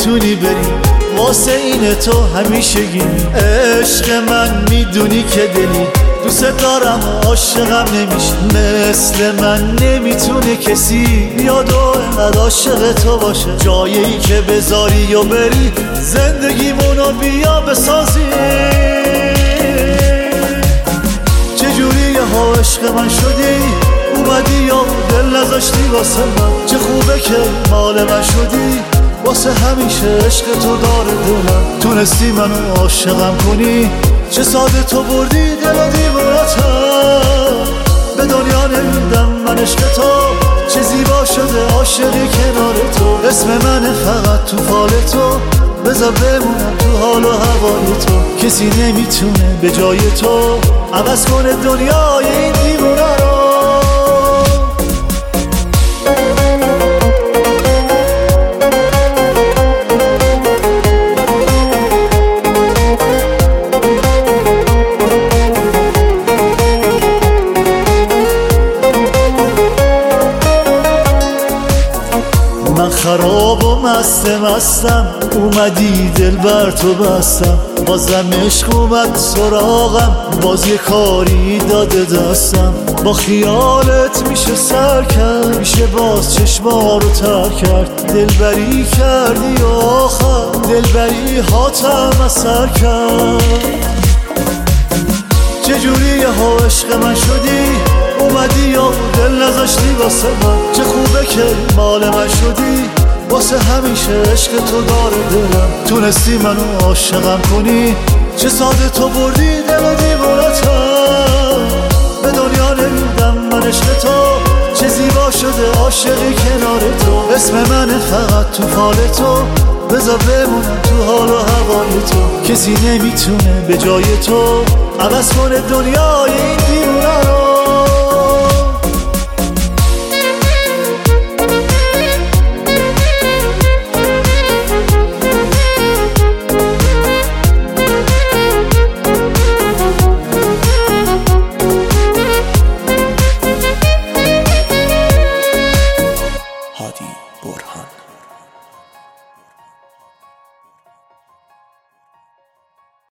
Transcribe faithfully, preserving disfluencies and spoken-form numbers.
نمیتونی بری واسه این تو همیشگی. عشق من میدونی که دلی دوست دارم عاشقم نمیشی. مثل من نمیتونه کسی بیاد و انقدر عاشق تو باشه. جایی که بذاری و بری زندگیمونو بیا بسازی. چجوری ها عشق من شدی اومدی یا دل نذاشتی واسه من. چه خوبه که مال من شدی واسه همیشه عشق تو داره دلم. تونستی منو عاشقم کنی چه ساده تو بردی دل و دیوونتم. به دنیا نمیدم من عشق تو چه زیبا شده عاشقی کنار تو. اسم منه فقط تو فال تو بذار بمونم تو حال و هوای تو. کسی نمیتونه به جای تو عوض کنه دنیای این دیوونه رو. من خراب و مست مستم اومدی دل بر تو بستم. بازم عشق اومد سراغم باز یه کاری داده دستم. با خیالت میشه سر کرد میشه باز چشما رو تر کرد. دلبری کردی و آخر دلبری هاتم اثر کرد. چجوری ها عشق من شدی اومدی یا دل نذاشتی واسه من. چه خوبه که مال من شدی واسه همیشه عشق تو داره دلم. تونستی منو عاشقم کنی چه ساده تو بردی دل و دیوونتم. به دنیا نمیدم من عشق تو چه زیبا شده عاشقی کنار تو. اسم منه فقط تو فال تو بذار بمونم تو حال و هوای تو. کسی نمیتونه به جای تو عوض کنه دنیای این دیوونه.